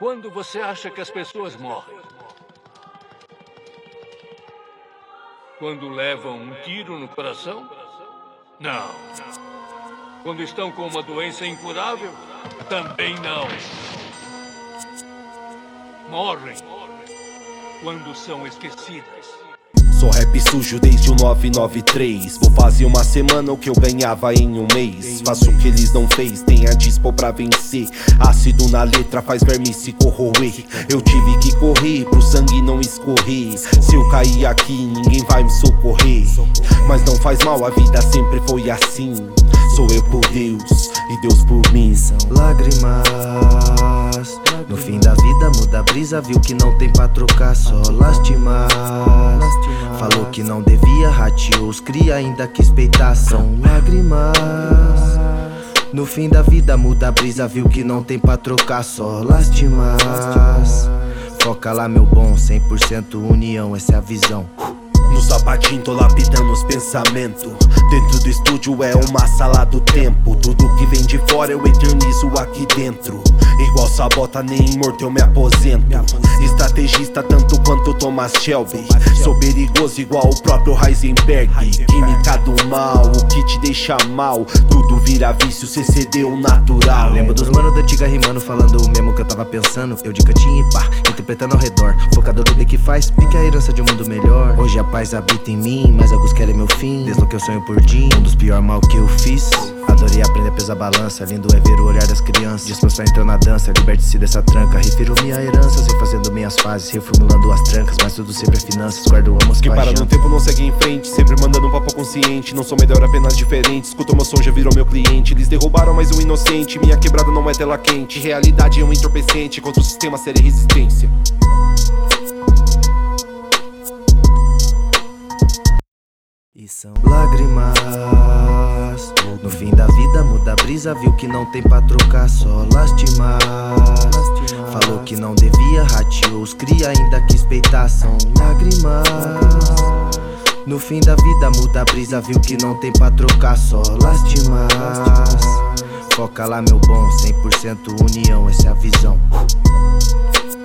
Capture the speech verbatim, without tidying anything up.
Quando você acha que as pessoas morrem? Quando levam um tiro no coração? Não. Quando estão com uma doença incurável? Também não. Morrem quando são esquecidas. Sou rap sujo desde o nove nove três. Vou fazer uma semana o que eu ganhava em um mês. Faço o que eles não fez, tem a dispo pra vencer. Ácido na letra faz verme se corroer. Eu tive que correr pro sangue não escorrer. Se eu cair aqui ninguém vai me socorrer. Mas não faz mal, a vida sempre foi assim. Sou eu por Deus e Deus por mim. São lágrimas. No fim da vida muda a brisa, viu que não tem pra trocar, só lastimas. Falou que não devia, rateou os cria, ainda quis peitar, são lágrimas. No fim da vida muda a brisa, viu que não tem pra trocar, só lastimas. Foca lá meu bom, cem por cento união, essa é a visão. No sapatinho tô lapidando os pensamentos. Dentro do estúdio é uma sala do tempo. Tudo que vem de fora eu eternizo aqui dentro. Igual Sabota, nem morto eu me aposento. Estrategista tanto quanto Thomas Shelby. Sou perigoso igual o próprio Heisenberg. Química do mal, o que te deixa mal. Tudo vira vício, C C D o natural. Lembro dos manos da antiga rimando, falando o mesmo que eu tava pensando. Eu de cantinho e pá, interpretando ao redor. Focado no bem que faz, pique a herança de um mundo melhor. Hoje a paz habita em mim, mas alguns querem meu fim. Desloquei o sonho por din, um dos pior mal que eu fiz. Adorei aprender a pesar balança, lindo é ver o olhar das crianças. Disposto a entrar na dança, liberte-se dessa tranca. Refiro minha herança, sei fazendo minhas fases, reformulando as trancas, mas tudo sempre é finanças, guardo amos que para no tempo não segue em frente, sempre mandando um papo consciente. Não sou melhor, apenas diferente, escuta meu som, já virou meu cliente. Eles derrubaram mais um inocente, minha quebrada não é tela quente. Realidade é um entorpecente, contra o sistema seria resistência. E são lágrimas. No fim da vida muda a brisa, viu que não tem pra trocar, só lastimas. Falou que não devia, rateou os cria, ainda quis peitar, são lágrimas. No fim da vida muda a brisa, viu que não tem pra trocar, só lastimas. Foca lá meu bom, cem por cento união, essa é a visão.